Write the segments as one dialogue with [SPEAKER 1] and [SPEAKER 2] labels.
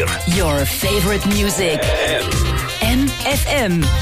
[SPEAKER 1] 4.
[SPEAKER 2] Your favorite music. MFM.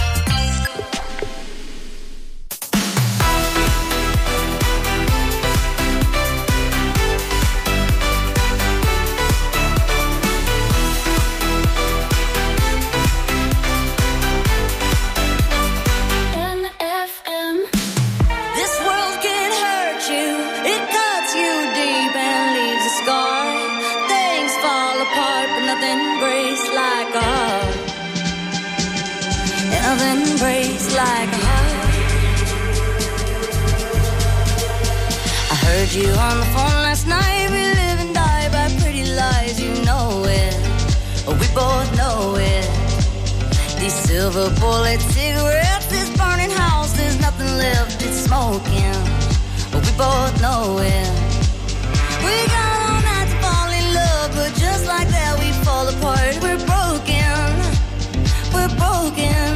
[SPEAKER 3] You on the phone last night, we live and die by pretty lies, you know it, we both know it. These silver bullet cigarettes, this burning house, there's nothing left, it's smoking, we both know it. We got all night to fall in love, but just like that we fall apart. We're broken, we're broken.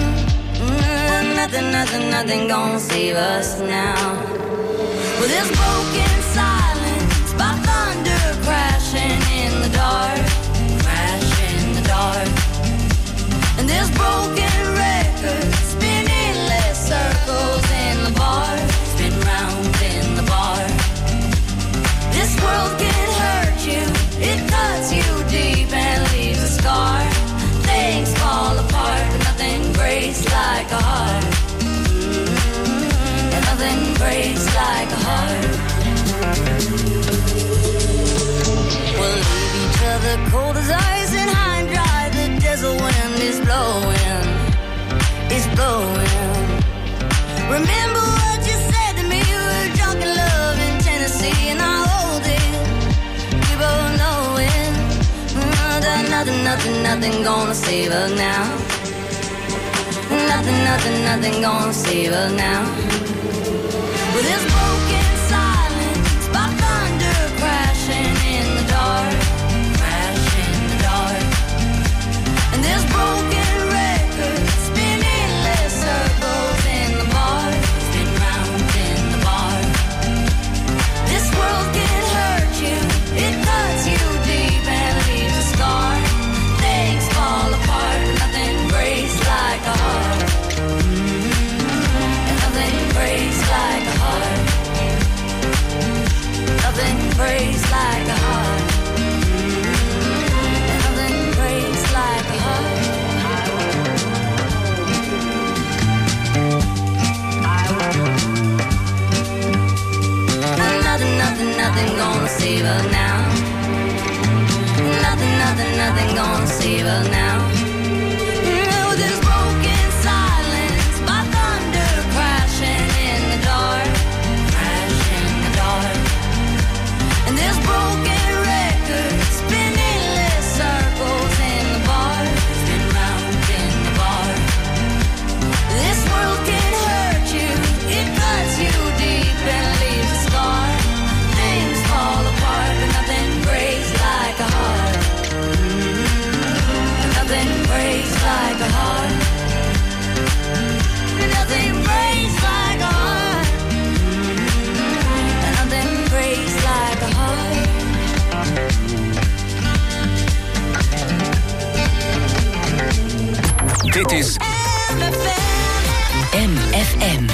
[SPEAKER 3] Nothing gonna save us now. Well, this broken silence by thunder crashing in the dark, crash in the dark. And this broken record spinning less circles in the bar, spin round in the bar. This world can hurt you, it cuts you deep and leaves a scar. Things fall apart, but nothing breaks like a heart. And nothing breaks like a heart. We'll leave each other cold as ice and high and dry. The desert wind is blowing, it's blowing. Remember what you said to me, we were drunk in love in Tennessee, and I hold it, we both know it. Nothing gonna save us now. Nothing gonna save us now. With this broken silence by thunder crashing in the dark, crash in the dark. And this broken record spinning less circles in the bar, spin round in the bar. This world can hurt you, it cuts you deep and leaves a scar. Things fall apart, but nothing breaks like a heart. And nothing breaks like a heart. Nothing breaks like a heart. And nothing breaks like a heart. Nothing gonna save us now. Nothing gonna save us now. With this broken silence by thunder crashing in the dark, crash in the dark. And this broken record spinning less circles in the bar, spin round in the bar. This world can hurt you, it cuts you deep and leaves a scar. Things fall apart, but nothing breaks like a heart. Nothing breaks like a heart. Nothing breaks like a heart. Nothing breaks like a heart.
[SPEAKER 1] Dit is
[SPEAKER 2] MFM.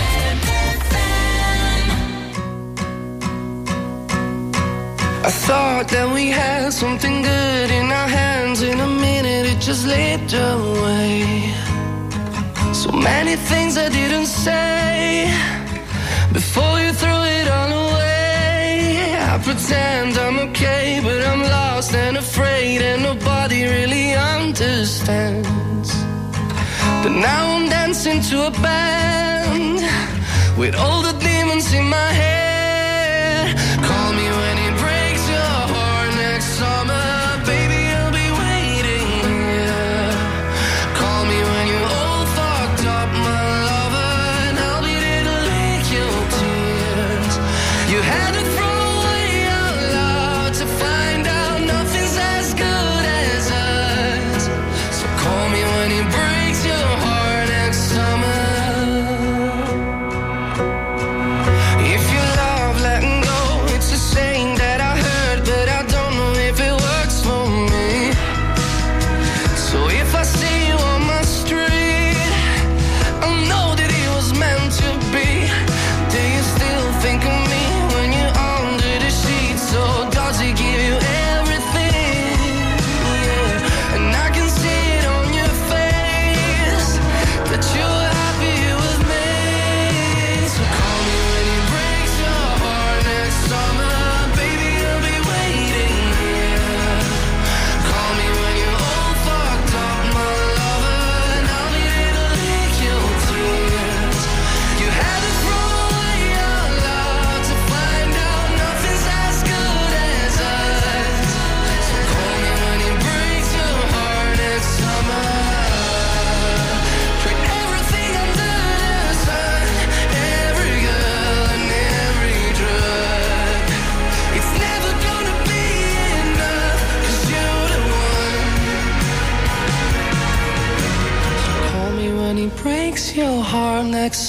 [SPEAKER 4] I thought that we had something good in our hands. In a minute it just slipped away. So many things I didn't say before you threw it all away. I pretend I'm okay, but I'm lost and afraid, and nobody really understands. But now I'm dancing to a band with all the demons in my head. Call me when it breaks your heart next summer, baby, I'll be waiting here. Call me when you're all fucked up, my lover, and I'll be there to lick your tears. You had to throw away our love to find out nothing's as good as us. So call me when it breaks your heart next summer. If you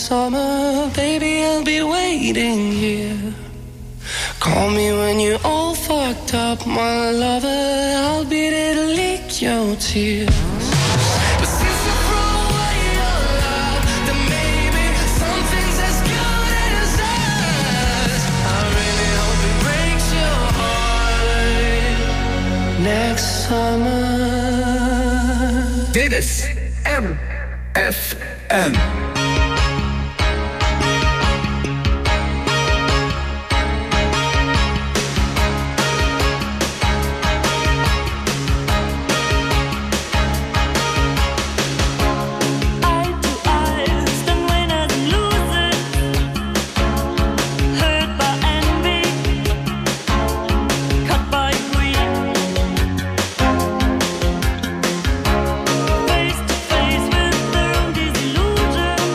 [SPEAKER 4] summer, baby, I'll be waiting here. Call me when you're all fucked up, my lover, I'll be there to lick your tears. But since you throw away your love, then maybe something's as good as us. I really hope it breaks your heart next summer.
[SPEAKER 1] Dit is MFM.
[SPEAKER 5] Face to face with their own disillusion.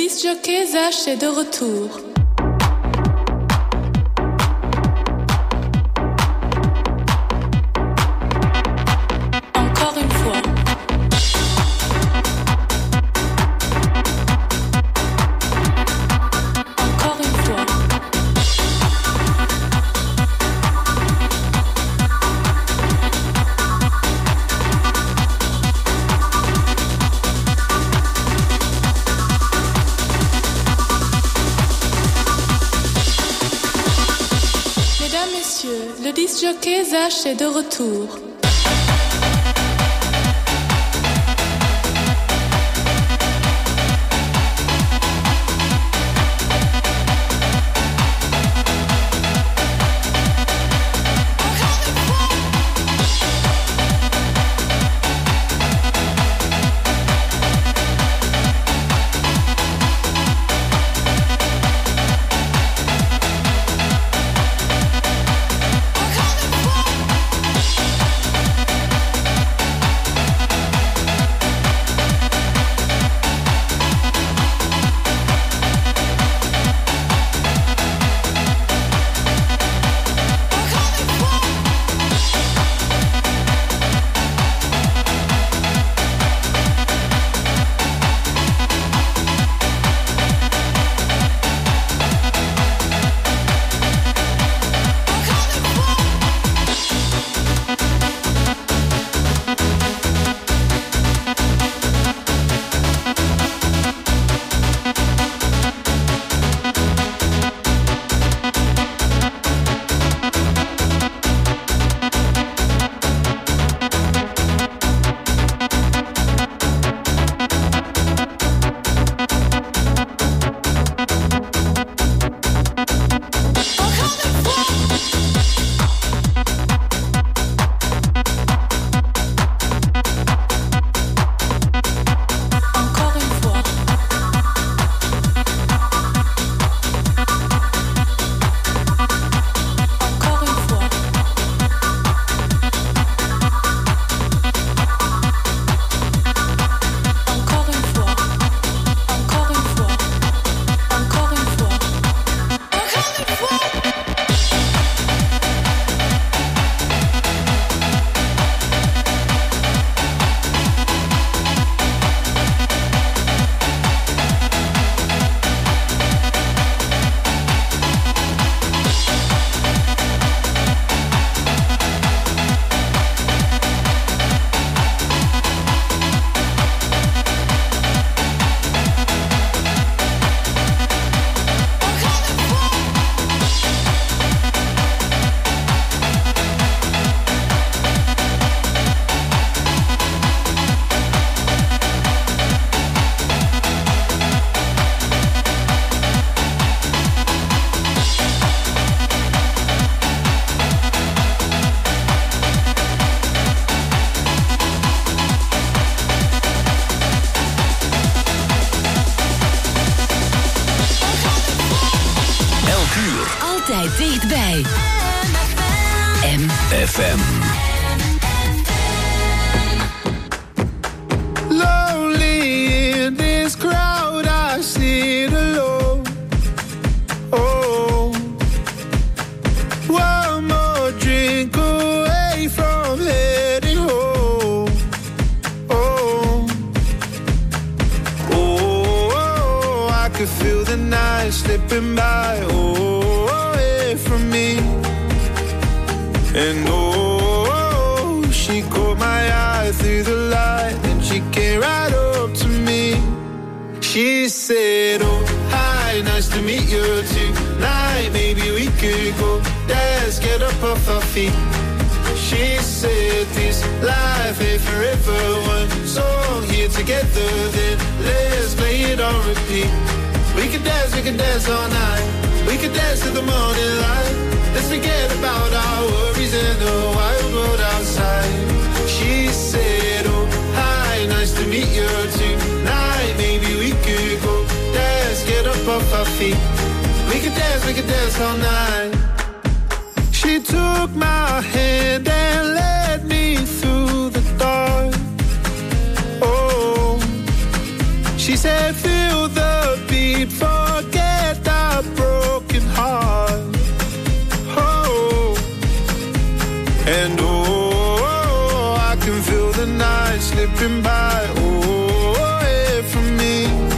[SPEAKER 1] disc-jockey Zach est de retour. Encore une fois. Encore une fois. Le disc-jockey Zach est de retour.
[SPEAKER 2] Dichtbij.
[SPEAKER 5] FM.
[SPEAKER 6] Lonely in this crowd, I sit alone. Oh, one more drink away from heading home. Oh, oh, I could feel the night slipping by. From me, and oh, she caught my eye through the light, and she came right up to me. She said, oh, hi, nice to meet you tonight. Maybe we could go dance, get up off our feet. She said, this life ain't forever. One song here together, then let's play it on repeat. We can dance all night. We can dance to the morning light. Let's forget about our worries and the wild world outside. She said, oh, hi, nice to meet you tonight. Maybe we could go dance, get up off our feet. We can dance all night. She took my hand and led me through the dark. Oh, she said, feel the beat. slipping by, away from me.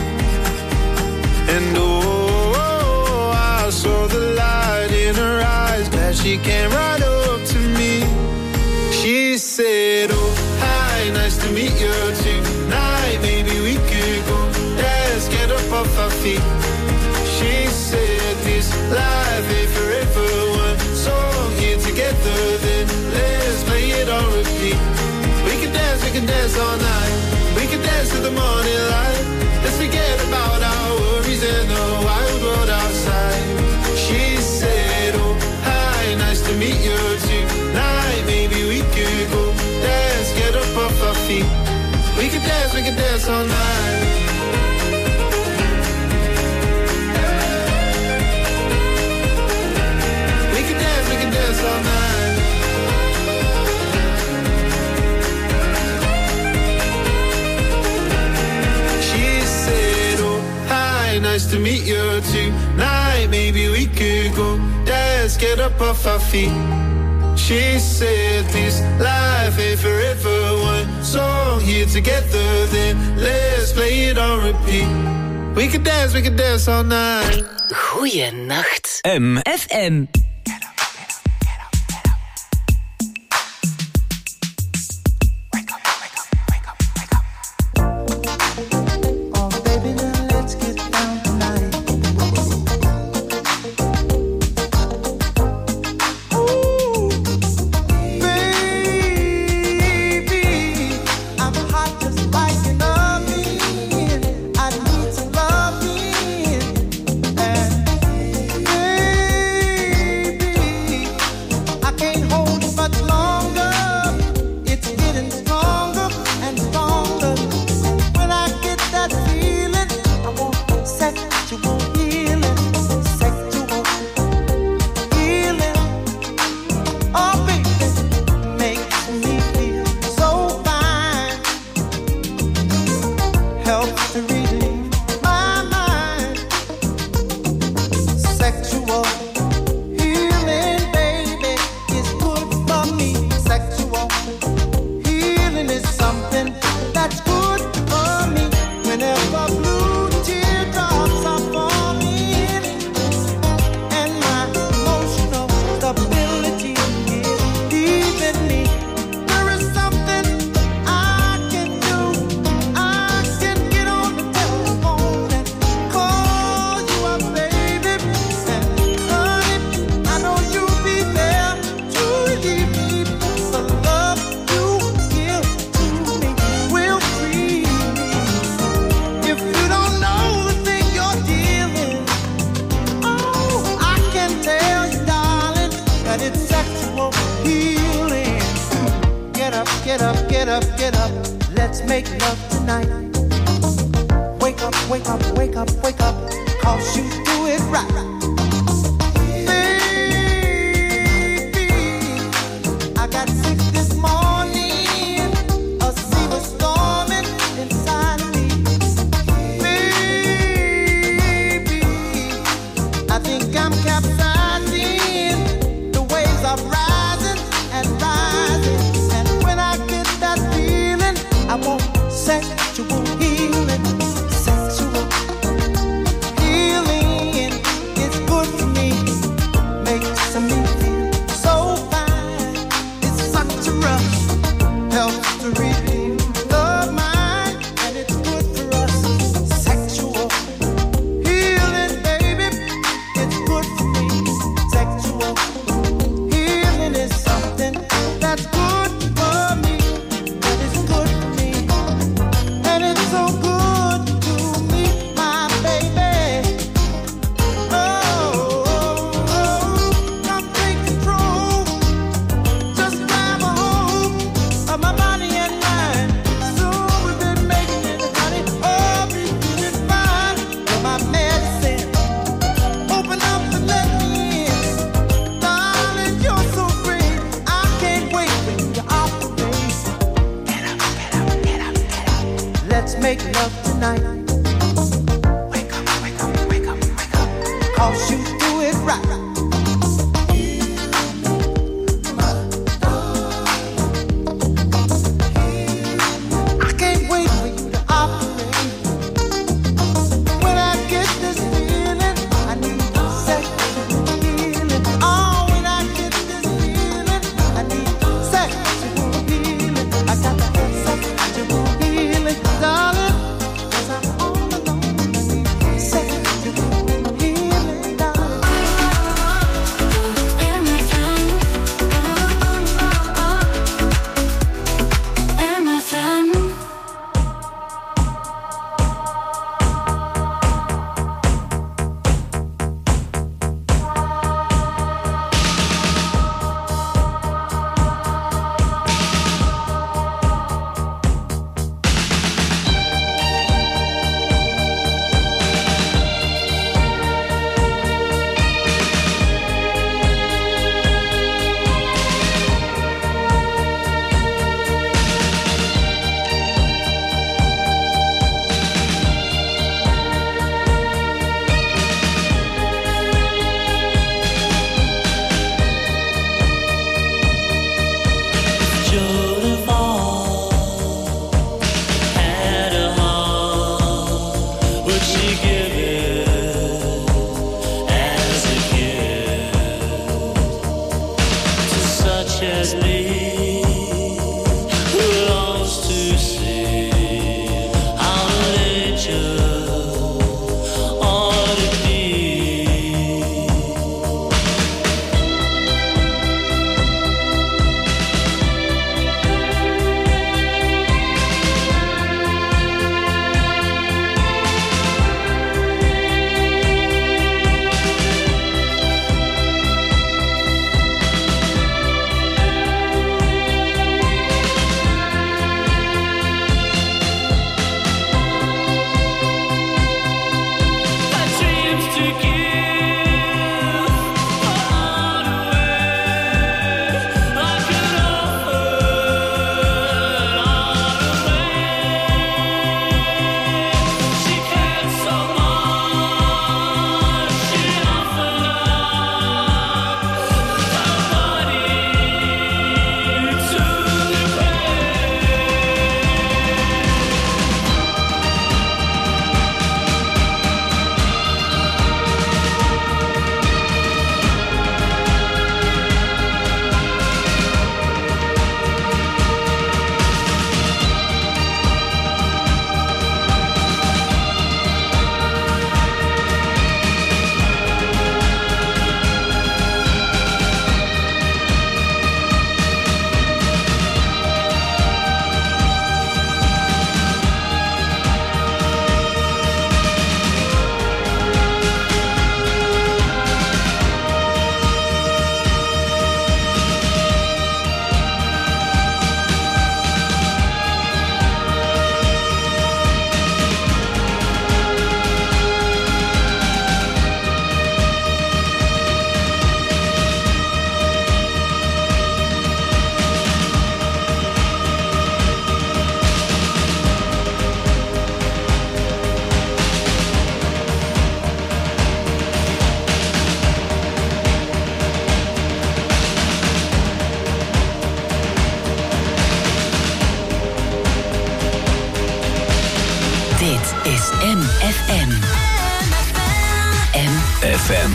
[SPEAKER 6] And I saw the light in her eyes, glad she came right up to me. She said, oh, hi, nice to meet you tonight. Maybe we could go dance, get up off our feet. She said, this life ain't forever, one song here together, then let's play it on repeat. We can dance all night. We can dance to the morning light. Let's forget about our worries and the wild world outside. She said, oh, hi, nice to meet you tonight. Maybe we could go dance, get up off our feet. We can dance all night. We can dance all night. She said, oh, hi, nice to meet you tonight. Maybe we could go dance, get up off our feet. She said, this life ain't forever, one song here together, then let's play it on repeat. We can dance all night.
[SPEAKER 2] Goeienacht. MFM.
[SPEAKER 5] shed me, lost to sea. How nature ought to be.
[SPEAKER 2] FM.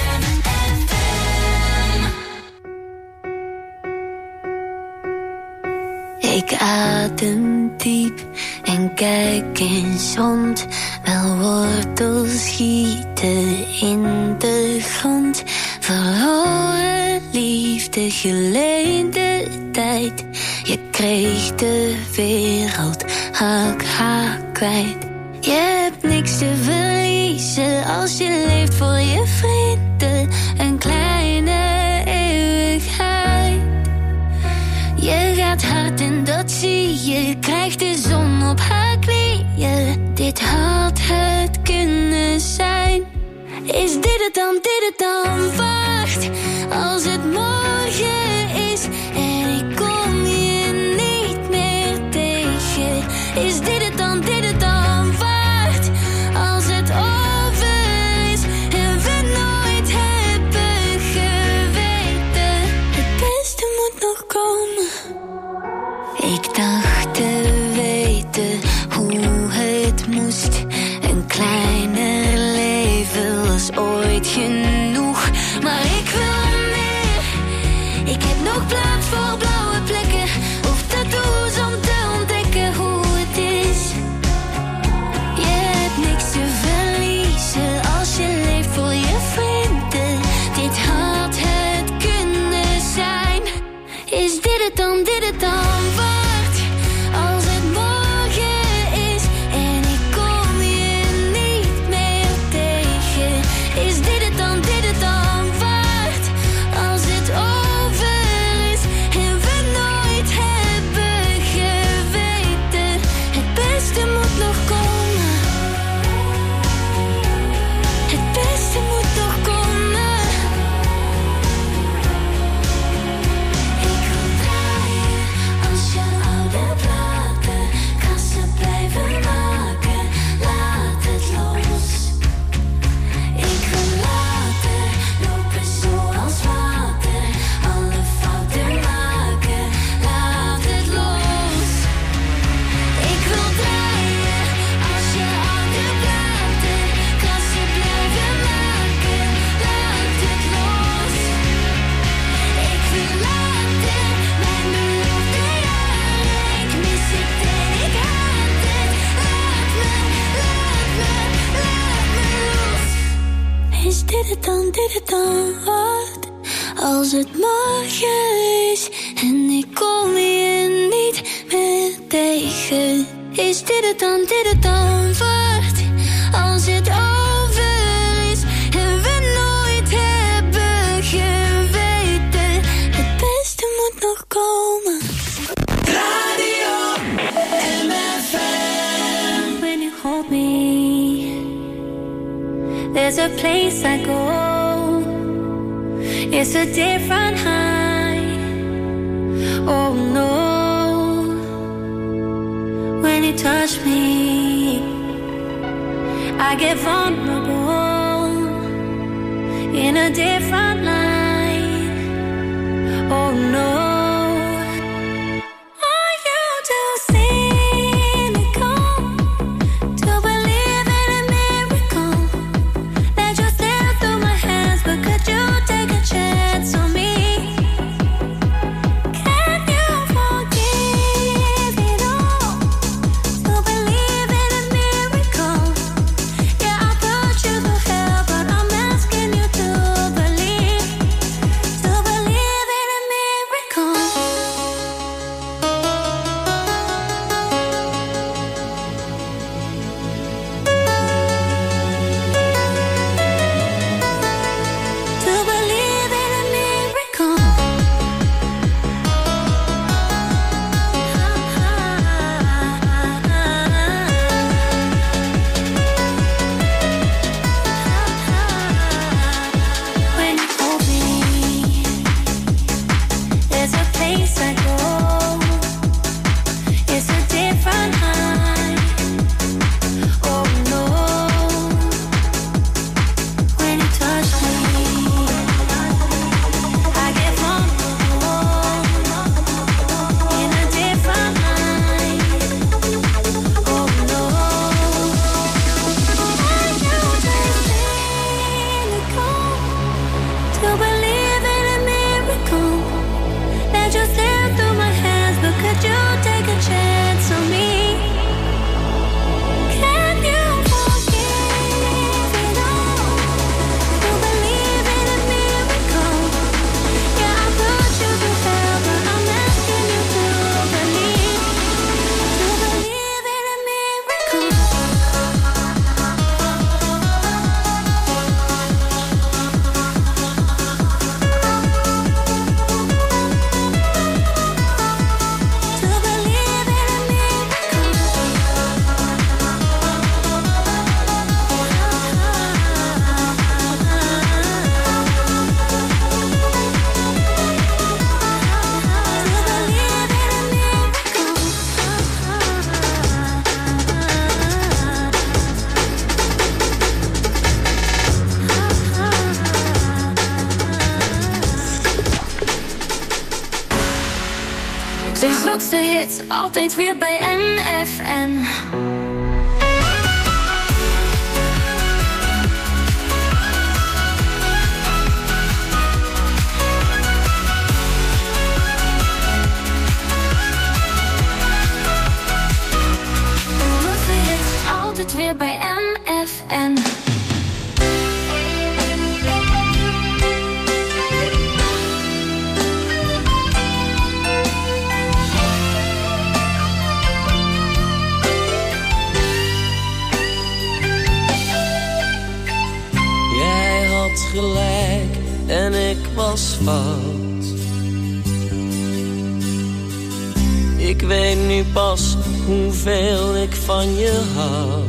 [SPEAKER 3] Ik adem diep en kijk eens rond. Wel wortels schieten in de grond. Verloren liefde, geleende tijd. Je kreeg de wereld haak kwijt. Je hebt niks te verliezen als je leeft voor je vrienden. Een kleine eeuwigheid. Je gaat hard en dat zie je. Krijgt de zon op haar knieën. Dit had het kunnen zijn. Is dit het dan, wacht. Als het morgen is en ik kom je niet meer tegen. Is dit het dan, wacht. Als het over is en we nooit hebben geweten. Het beste moet nog komen. Ik dacht te weten hoe het moest. Een kleiner leven was ooit genoeg. Maar ik wil meer. Ik heb nog plaats voor blauwe plekken. Of tattoos om te ontdekken hoe het is. Je hebt niks te verliezen als je leeft voor je vrienden. Dit had het kunnen zijn. Is dit het dan, wacht. Als het morgen is en ik kom je niet meer tegen. Is dit het dan, wacht. Als het over is en we nooit hebben geweten. Het beste moet nog komen. Het beste moet nog komen. Ik wil draaien wordt als het morgen is en ik kom je niet meer tegen. Is dit het dan wordt als het over is en we nooit hebben geweten. Het beste moet nog komen.
[SPEAKER 7] Radio MFM.
[SPEAKER 3] When you hold me, there's a place I go. It's a different high. Oh no. When you touch me, I get vulnerable in a different light. Oh no. Altijd weer bij NFM. Altijd weer bij NFM.
[SPEAKER 5] Gelijk en ik was fout. Ik weet nu pas hoeveel ik van je hou.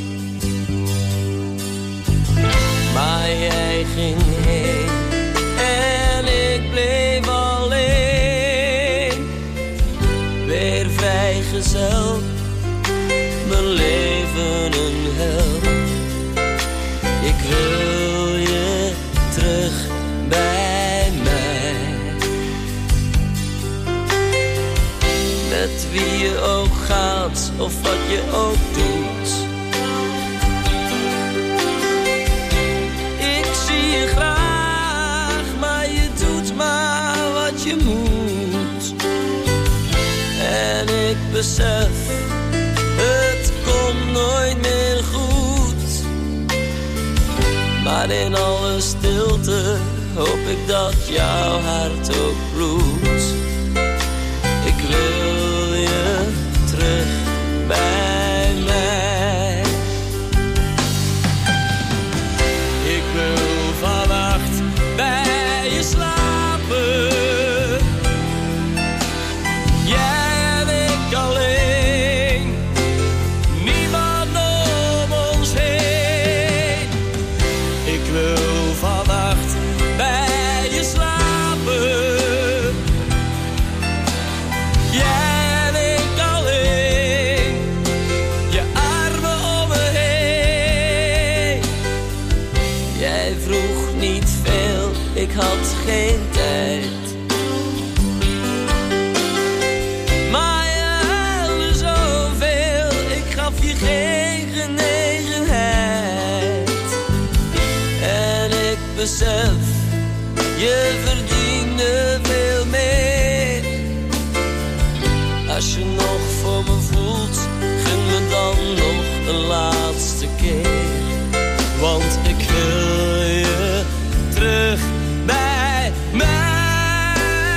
[SPEAKER 5] Maar jij ging heen en ik bleef alleen. Weer vrijgezel, mijn leven een hel. Ik wil je terug bij mij. Met wie je ook gaat of wat je ook doet. Ik zie je graag, maar je doet maar wat je moet. En ik besef, het komt nooit meer goed. Maar in alle stilte hoop ik dat jouw hart ook bloedt. Ik wil je terug bij mij. Ik wil vannacht bij je slapen. Jij en ik alleen. Niemand om ons heen. Ik wil vannacht bij je slapen. Jij en ik alleen. Je armen om me heen. Jij vroeg niet veel, ik had geen tijd. Maar je huilde zoveel, ik gaf je geen genegenheid. En ik besef, je verdiende veel meer. Als je nog voor me voelt, gun me dan nog een laatste keer. Want ik wil je terug bij mij.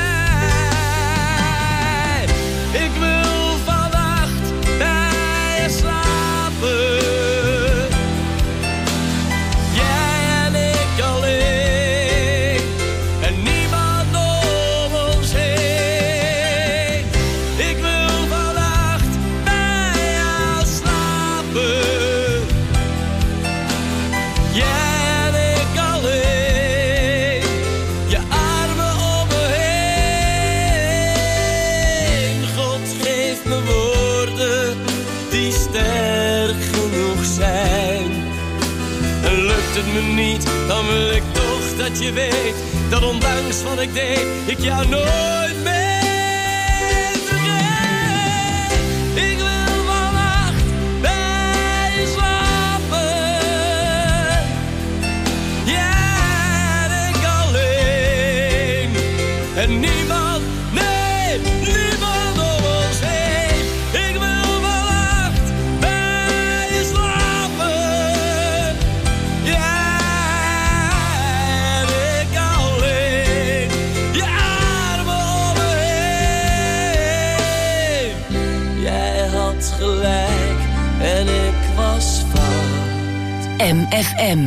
[SPEAKER 5] Ik wil vannacht bij je slapen. Jij en ik alleen. En niemand om ons heen. Ik wil vannacht bij jou slapen. Jij en ik alleen. Je armen om me heen. God geeft me woorden die sterk genoeg zijn. En lukt het me niet, dan wil ik toch dat je weet dat ondanks wat ik deed, ik jou nooit meer vergeet. Ik wil vannacht bij je slapen. Jij en ik alleen. En niemand, nee, niemand om ons heen. Ik wil vannacht bij je slapen. Jij en ik alleen. Je armen om me heen. Jij had gelijk en ik was fout.
[SPEAKER 2] MFM.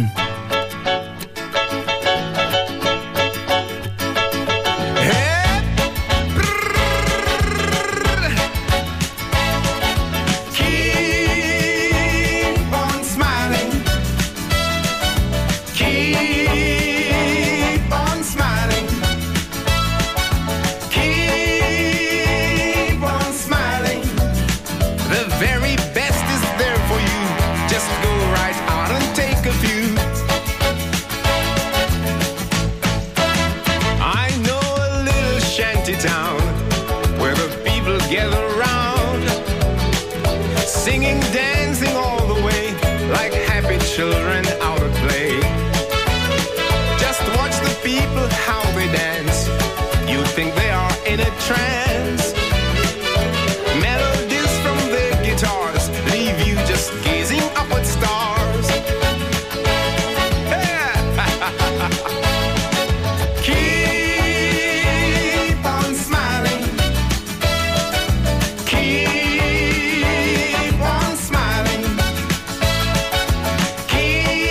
[SPEAKER 6] Keep on smiling. Keep on smiling. Keep on smiling. The very best is there for you. Just go right out and take a view. I know a little shanty town where the people gather round, singing, dancing all the way, like happy children out at play. Just watch the people how they dance. You think they are in a trance. Melodies from their guitars leave you just gazing up at stars. Yeah. Keep on smiling. Keep on smiling. Keep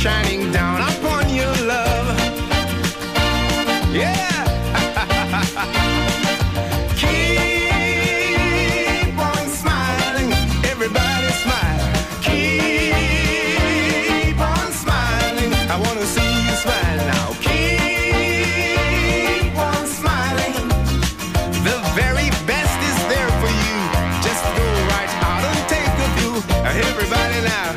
[SPEAKER 6] shining down upon your love. Yeah. Keep on smiling, everybody smile. Keep on smiling, I wanna see you smile now. Keep on smiling, the very best is there for you. Just go right out and take a view. Everybody now.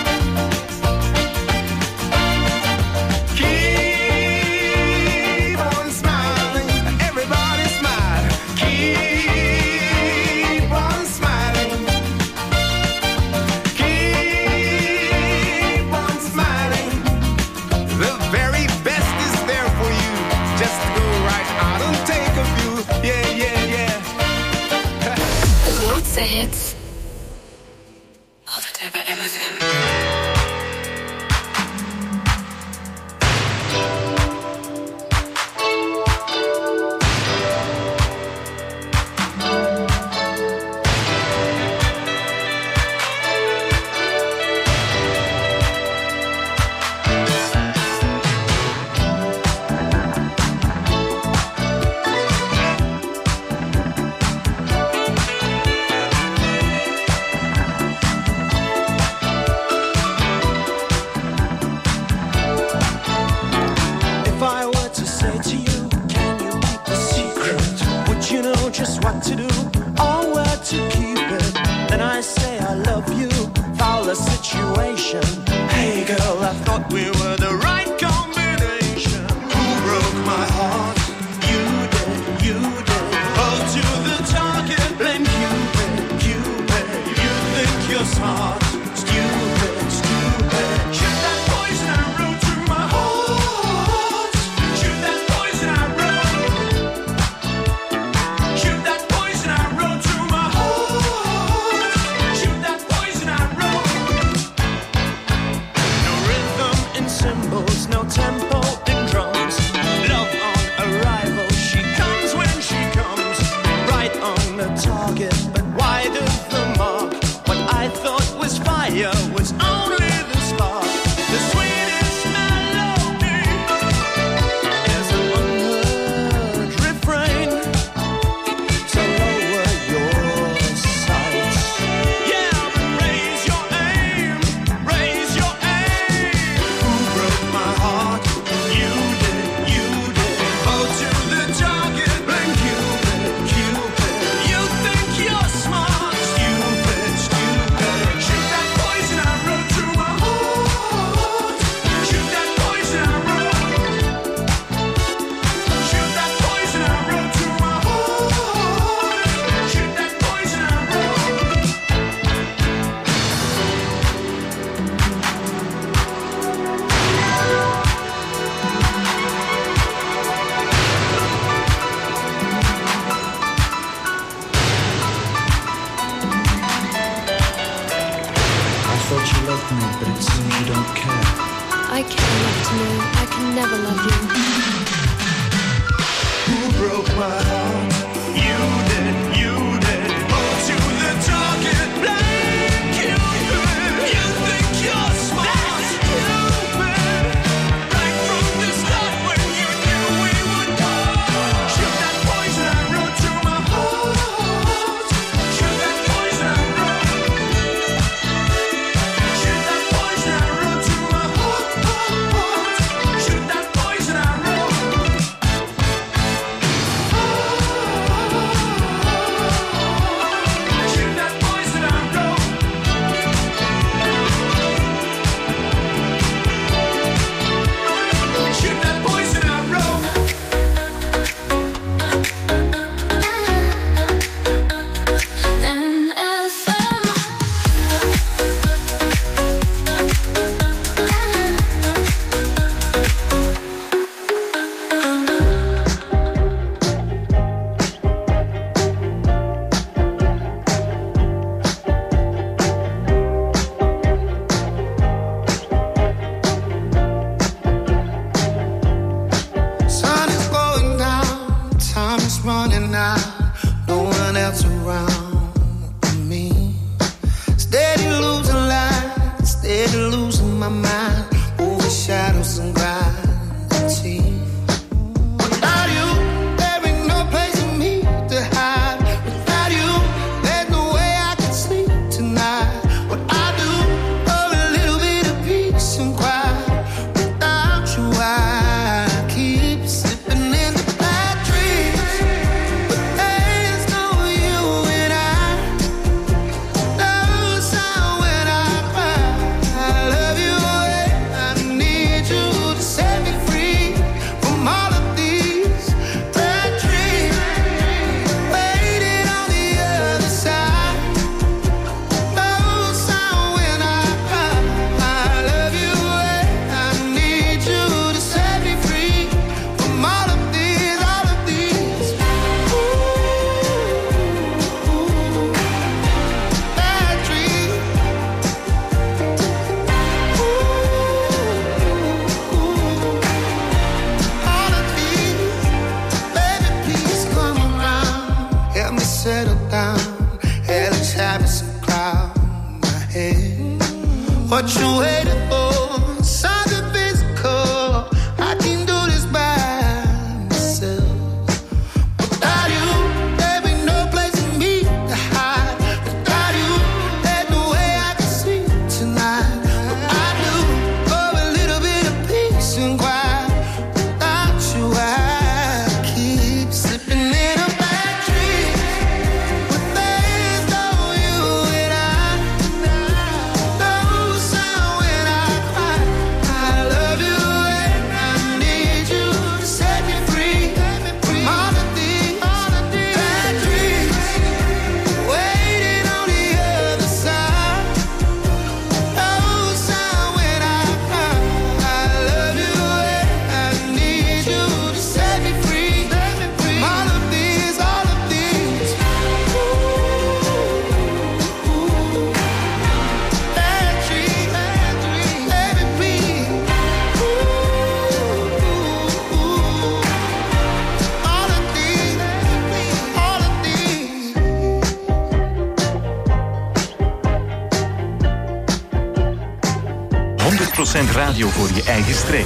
[SPEAKER 1] The hits of the MFM.
[SPEAKER 8] Just what to do or where to keep it. Then I say I love you, foul the situation. Hey girl, I thought we were the right combination. Who broke my heart? You did, you did. Hold to the target, blame Cupid, Cupid. You think you're smart, stupid, stupid. Shoot that poison arrow through my heart. Shoot that poison arrow. No tempo in drums, love on arrival. She comes when she comes, right on the target, but wide of the mark. What I thought was fire was only the spark. The sweetest melody is an unheard refrain. So lower your sights, yeah, but raise your aim, raise your aim. Who broke my heart? You did, you did. Oh, to the target, blame Cupid, Cupid. You think you're smart, stupid, stupid. Shoot that poison arrow through my heart. Shoot that poison arrow. Shoot that poison arrow through my heart. Shoot that poison arrow.
[SPEAKER 9] I thought you loved me, but it seems you don't care.
[SPEAKER 1] I care enough to know I can never love you.
[SPEAKER 8] Who broke my heart? You did, you did. Oh, to the target, blame Cupid. You think you're smart, stupid. Right from the start when you knew we would part. Shoot that poison arrow to my heart. Shoot that poison arrow. Shoot that poison arrow to my heart. Shoot that poison arrow.
[SPEAKER 6] What you waiting for? Something physical. I can do this by myself. Without you, there be no place for me to hide. Without you, there's no way I can sleep tonight. But I do for a little bit of peace and quiet. Without you, I keep slipping in a bad dream. But there's no you and I. No sound when I cry. I love you and I need you to set me free. All of these bad dreams waiting on the other side. No sound when I cry. I love you and I need you to set me free. All of these bad dreams, let me be. All of these, all of these.
[SPEAKER 10] 100% radio voor je eigen streek.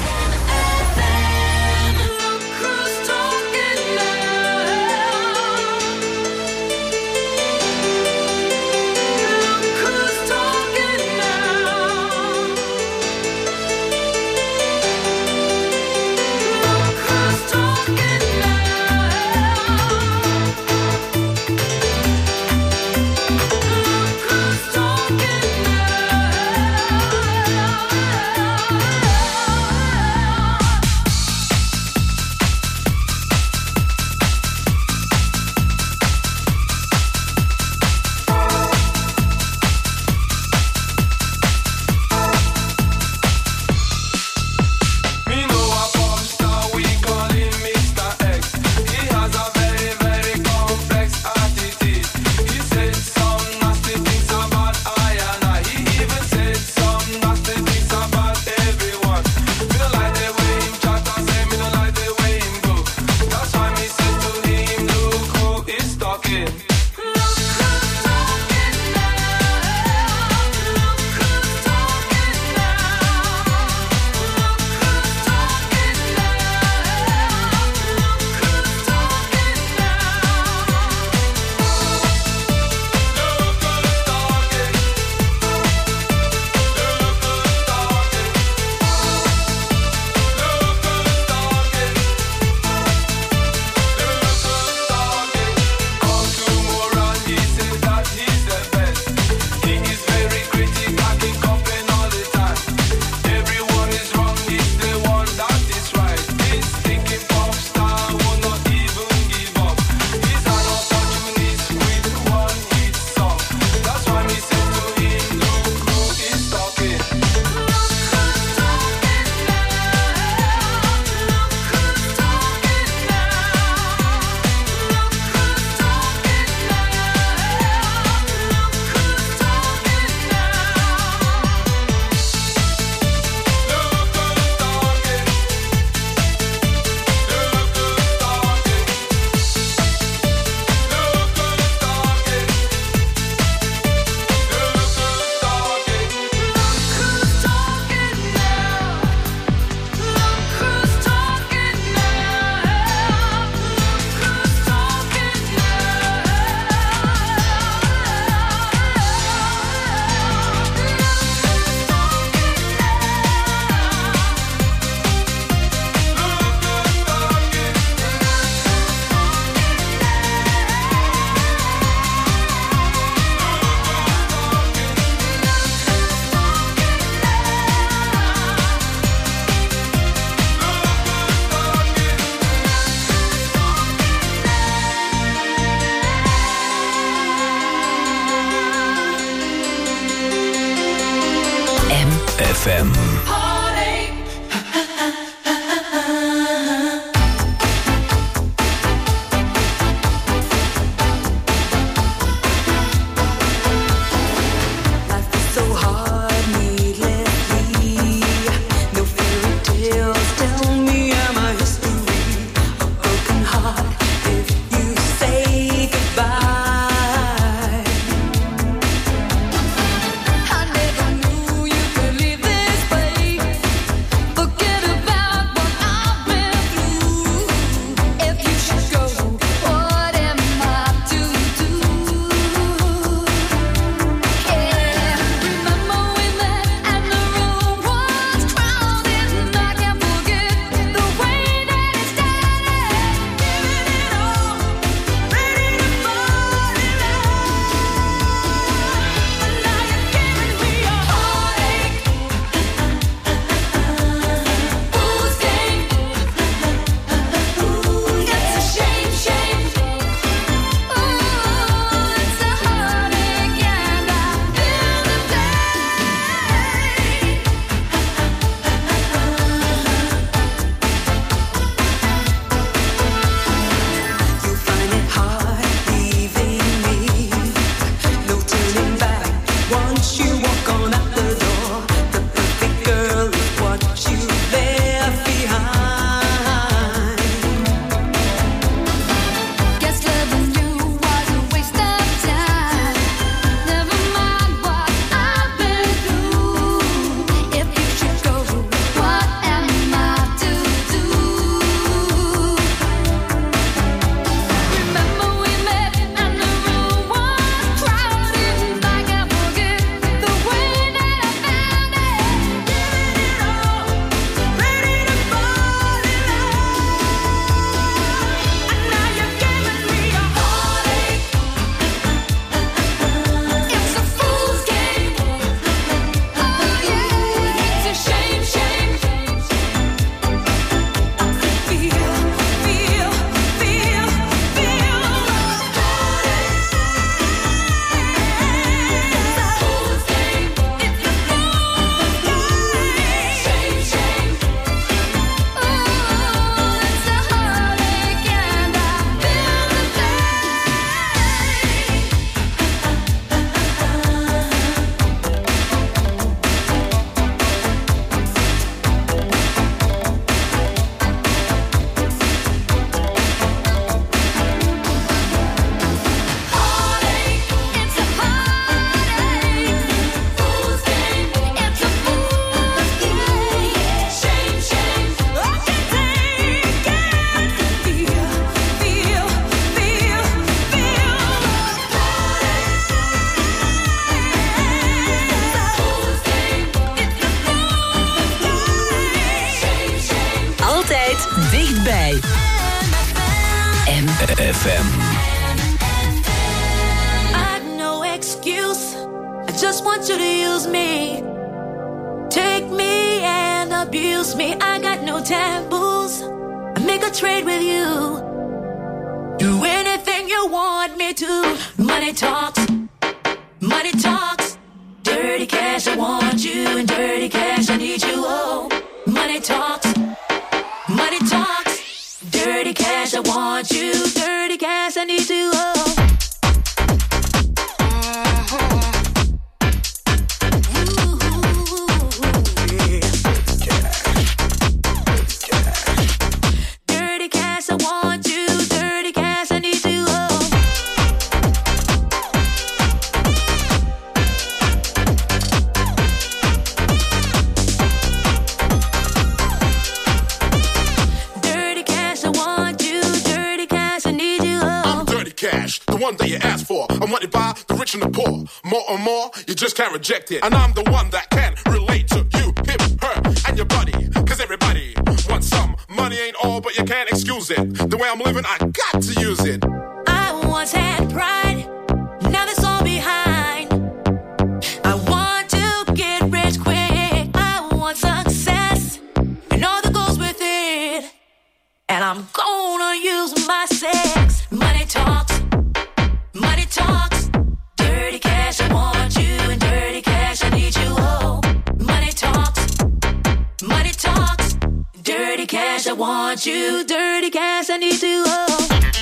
[SPEAKER 2] Altijd dichtbij.
[SPEAKER 11] FM.
[SPEAKER 3] I've no excuse. I just want you to use me. Take me and abuse me. I got no taboos. I make a trade with you. Do anything you want me to. Money talks. Money talks. Dirty cash, I want you. And dirty cash, I need you. Oh, money talks. Money talks. Dirty cash, I want you. Dirty cash, I need you. Oh.
[SPEAKER 12] The one that you asked for. I'm wanted by the rich and the poor. More and more, you just can't reject it. And I'm the one that can relate to you, him, her, and your buddy. Cause everybody wants some. Money ain't all, but you can't excuse it. The way I'm living, I got to use it.
[SPEAKER 3] I once had pride. Now that's all behind. I want to get rich quick. I want success and all that goes with it. And I'm gonna use my sex. Money talks. Money talks. Dirty cash, I want you. And dirty cash, I need you. Oh, money talks. Money talks. Dirty cash, I want you. Dirty cash, I need you. Oh.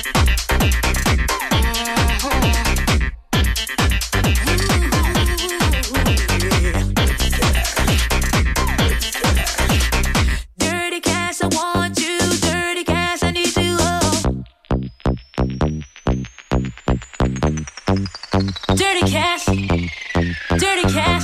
[SPEAKER 3] Dirty cash, dirty cash.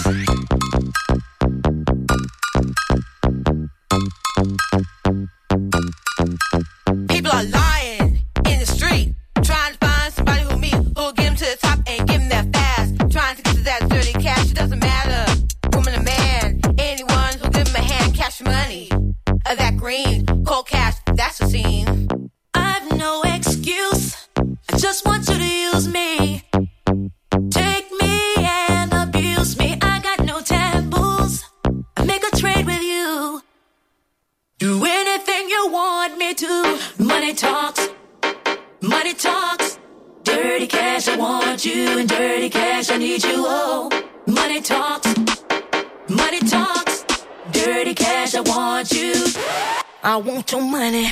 [SPEAKER 13] People are lying in the street, trying to find somebody who'll get them to the top and give them that fast. Trying to get to that dirty cash, it doesn't matter. Woman or man, anyone who'll give them a hand, cash money. That green, cold cash, that's the scene.
[SPEAKER 3] I've no excuse, I just want you to use me. Take me and abuse me. I got no taboos. I make a trade with you. Do anything you want me to. Money talks. Money talks. Dirty cash, I want you. And dirty cash, I need you. Oh, money talks. Money talks. Dirty cash, I want you. I want your money.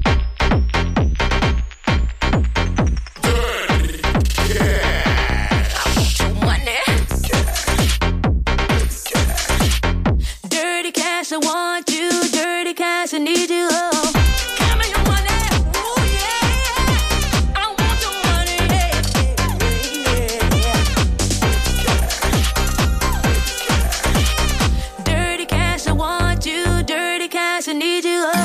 [SPEAKER 3] Dirty cash, I want you. Dirty cash, I need you. Oh, give me your money. Ooh, yeah. I want your money. Yeah. Dirty cash, I want you. Dirty cash, I need you. Oh.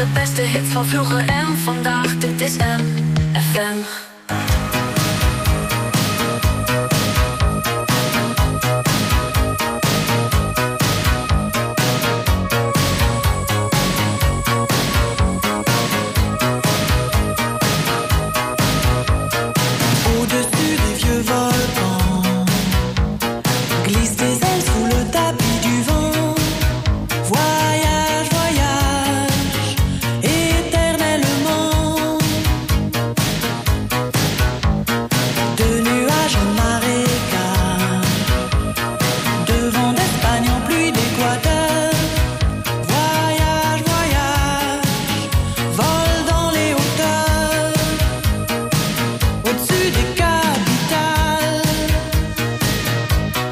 [SPEAKER 1] beste hits van vroeger en vandaag. Dit is MFM.